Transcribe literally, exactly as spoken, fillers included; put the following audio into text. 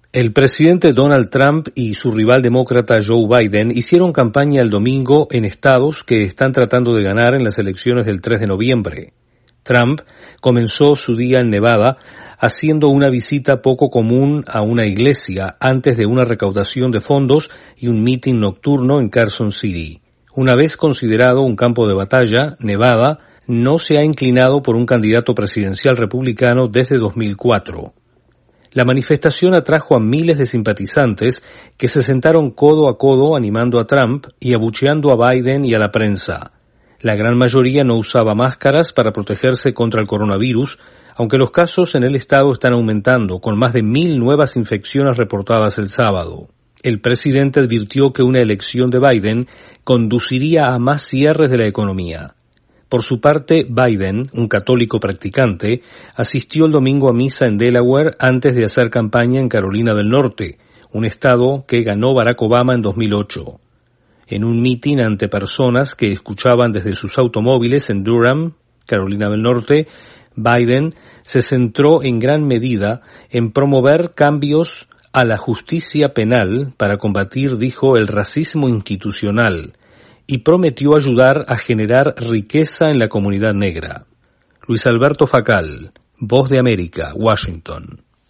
El presidente Donald Trump y su rival demócrata Joe Biden hicieron campaña el domingo en estados que están tratando de ganar en las elecciones del tres de noviembre. Trump comenzó su día en Nevada haciendo una visita poco común a una iglesia antes de una recaudación de fondos y un mitin nocturno en Carson City. Una vez considerado un campo de batalla, Nevada no se ha inclinado por un candidato presidencial republicano desde dos mil cuatro. La manifestación atrajo a miles de simpatizantes que se sentaron codo a codo animando a Trump y abucheando a Biden y a la prensa. La gran mayoría no usaba máscaras para protegerse contra el coronavirus, aunque los casos en el estado están aumentando, con más de mil nuevas infecciones reportadas el sábado. El presidente advirtió que una elección de Biden conduciría a más cierres de la economía. Por su parte, Biden, un católico practicante, asistió el domingo a misa en Delaware antes de hacer campaña en Carolina del Norte, un estado que ganó Barack Obama en dos mil ocho. En un mitin ante personas que escuchaban desde sus automóviles en Durham, Carolina del Norte, Biden se centró en gran medida en promover cambios a la justicia penal para combatir, dijo, el racismo institucional, y prometió ayudar a generar riqueza en la comunidad negra. Luis Alberto Facal, Voz de América, Washington.